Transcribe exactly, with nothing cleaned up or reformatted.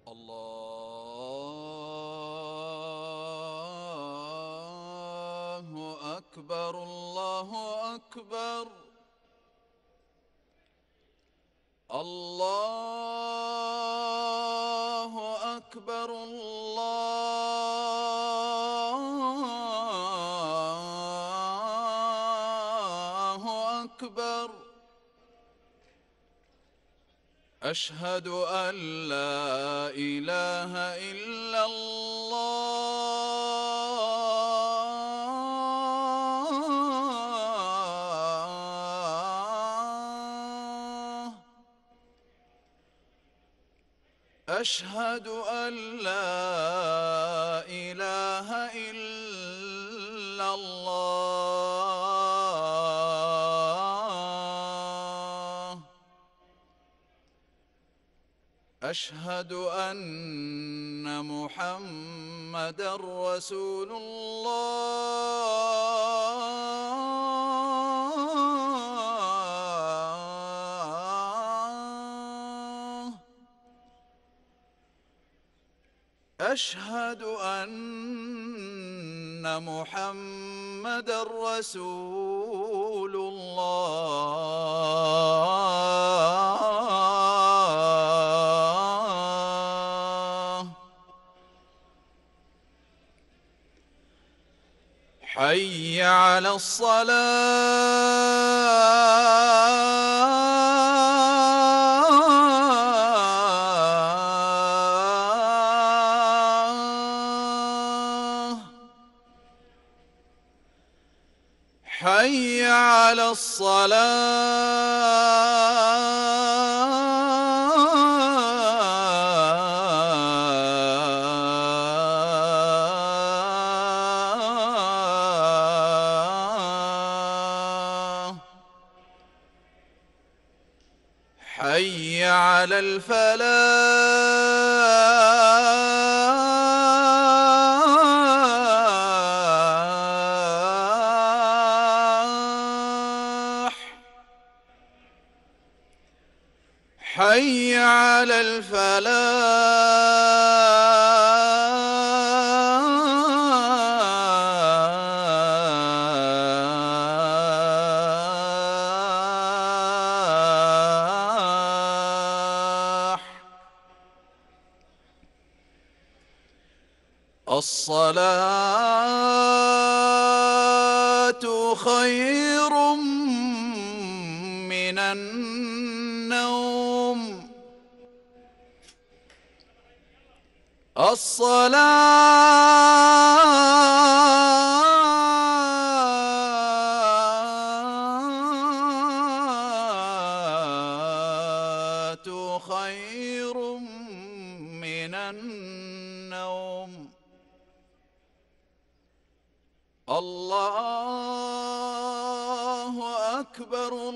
الله أكبر الله أكبر الله أكبر الله أكبر. أشهد أن لا إله إلا الله. أشهد أن لا إله إلا الله. أشهد أن محمدًا رسول الله. أشهد أن محمدًا رسول الله. حي على الصلاة. حي على الصلاة. حي على الفلاح. حي على الفلاح. الصلاة خير من النوم. الصلاة خير من النوم. الله أكبر